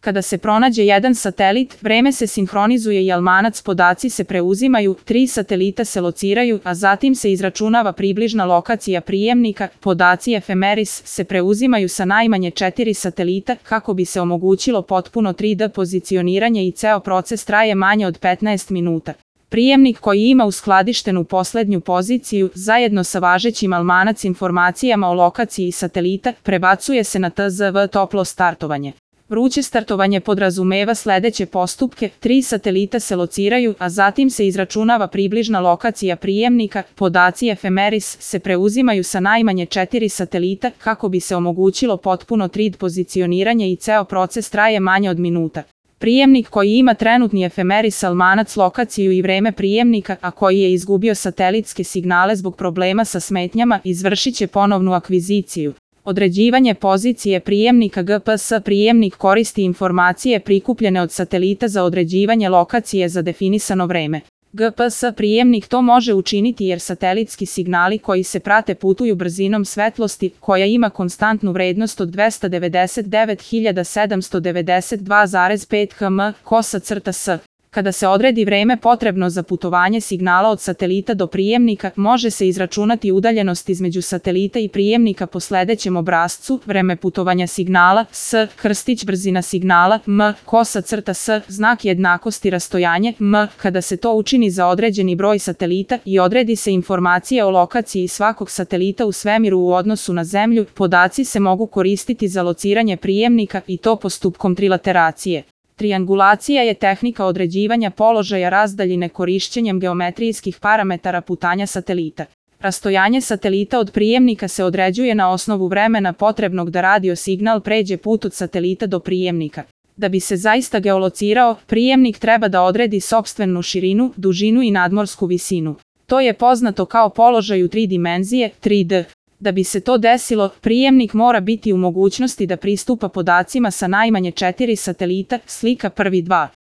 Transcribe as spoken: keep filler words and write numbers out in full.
Kada se pronađe jedan satelit, vreme se sinhronizuje i almanac, podaci se preuzimaju, tri satelita se lociraju, a zatim se izračunava približna lokacija prijemnika, podaci efemeris se preuzimaju sa najmanje četiri satelita kako bi se omogućilo potpuno tri D pozicioniranje i ceo proces traje manje od petnaest minuta. Prijemnik koji ima uskladištenu poslednju poziciju, zajedno sa važećim almanac informacijama o lokaciji satelita, prebacuje se na T Z V toplo startovanje. Vruće startovanje podrazumeva sledeće postupke, tri satelita se lociraju, a zatim se izračunava približna lokacija prijemnika, podaci efemeris se preuzimaju sa najmanje četiri satelita kako bi se omogućilo potpuno tri D pozicioniranje i ceo proces traje manje od minuta. Prijemnik koji ima trenutni efemeris almanac lokaciju i vreme prijemnika, a koji je izgubio satelitske signale zbog problema sa smetnjama, izvršit će ponovnu akviziciju. Određivanje pozicije prijemnika G P S. Prijemnik koristi informacije prikupljene od satelita za određivanje lokacije za definisano vreme. G P S prijemnik to može učiniti jer satelitski signali koji se prate putuju brzinom svetlosti, koja ima konstantnu vrednost od dvesta devedeset devet hiljada sedamsto devedeset dva zarez pet kilometara kosa crta S. Kada se odredi vreme potrebno za putovanje signala od satelita do prijemnika, može se izračunati udaljenost između satelita i prijemnika po sledećem obrascu: vreme putovanja signala S, krstić brzina signala M, kosa crta S, znak jednakosti rastojanje M. Kada se to učini za određeni broj satelita i odredi se informacija o lokaciji svakog satelita u svemiru u odnosu na Zemlju, podaci se mogu koristiti za lociranje prijemnika i to postupkom trilateracije. Triangulacija je tehnika određivanja položaja razdaljine korišćenjem geometrijskih parametara putanja satelita. Rastojanje satelita od prijemnika se određuje na osnovu vremena potrebnog da radio signal pređe put od satelita do prijemnika. Da bi se zaista geolocirao, prijemnik treba da odredi sopstvenu širinu, dužinu i nadmorsku visinu. To je poznato kao položaj u tri dimenzije, tri D. Da bi se to desilo, prijemnik mora biti u mogućnosti da pristupa podacima sa najmanje četiri satelita, slika prvi dva.